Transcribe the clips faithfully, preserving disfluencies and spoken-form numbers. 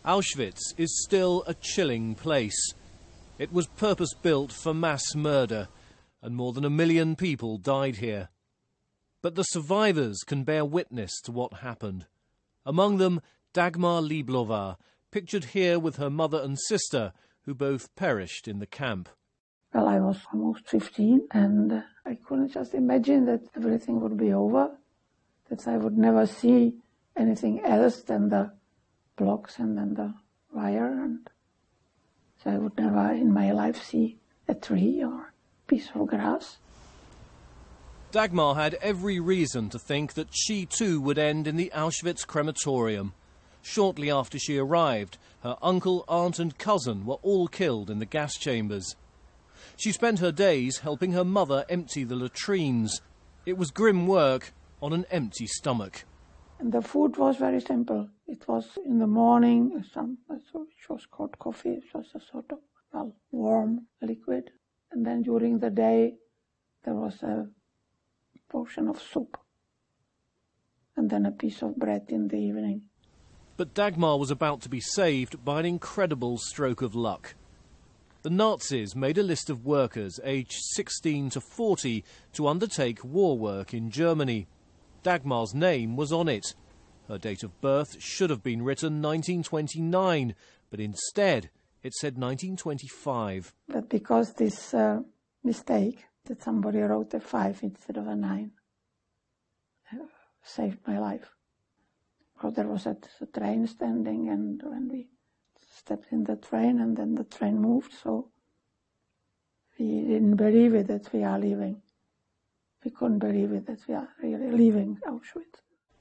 Auschwitz is still a chilling place. It was purpose-built for mass murder, and more than a million people died here. But the survivors can bear witness to what happened. Among them, Dagmar Lieblova, pictured here with her mother and sister, who both perished in the camp. Well, I was almost fifteen, and uh, I couldn't just imagine that everything would be over, that I would never see anything else than the blocks and then the wire, and so I would never in my life see a tree or a piece of grass. Dagmar had every reason to think that she too would end in the Auschwitz crematorium. Shortly after she arrived, her uncle, aunt and cousin were all killed in the gas chambers. She spent her days helping her mother empty the latrines. It was grim work on an empty stomach. And the food was very simple. It was in the morning, some, which was called coffee. It was a sort of, well, warm liquid. And then during the day, there was a portion of soup. And then a piece of bread in the evening. But Dagmar was about to be saved by an incredible stroke of luck. The Nazis made a list of workers aged sixteen to forty to undertake war work in Germany. Dagmar's name was on it. Her date of birth should have been written nineteen twenty-nine, but instead it said nineteen twenty-five. But because this uh, mistake, that somebody wrote a five instead of a nine, uh, saved my life. Because there was a, a train standing, and when we stepped in the train, and then the train moved, so we didn't believe it that we are leaving. We couldn't believe it that we are really leaving Auschwitz.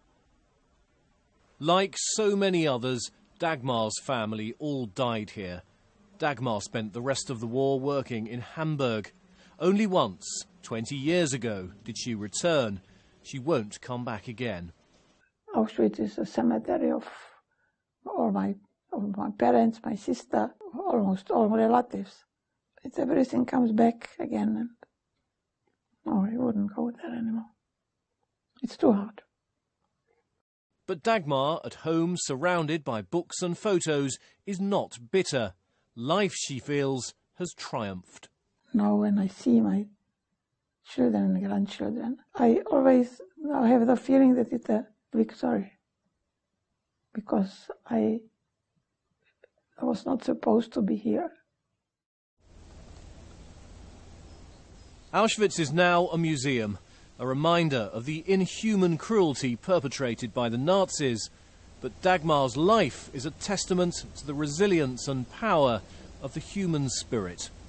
Like so many others, Dagmar's family all died here. Dagmar spent the rest of the war working in Hamburg. Only once, twenty years ago, did she return. She won't come back again. Auschwitz is a cemetery of all my, all my parents, my sister, almost all relatives. It's everything comes back again, and no, I wouldn't go there anymore. It's too hard. But Dagmar, at home surrounded by books and photos, is not bitter. Life, she feels, has triumphed. Now when I see my children and grandchildren, I always I have the feeling that it's a victory. Because I, I was not supposed to be here. Auschwitz is now a museum, a reminder of the inhuman cruelty perpetrated by the Nazis. But Dagmar's life is a testament to the resilience and power of the human spirit.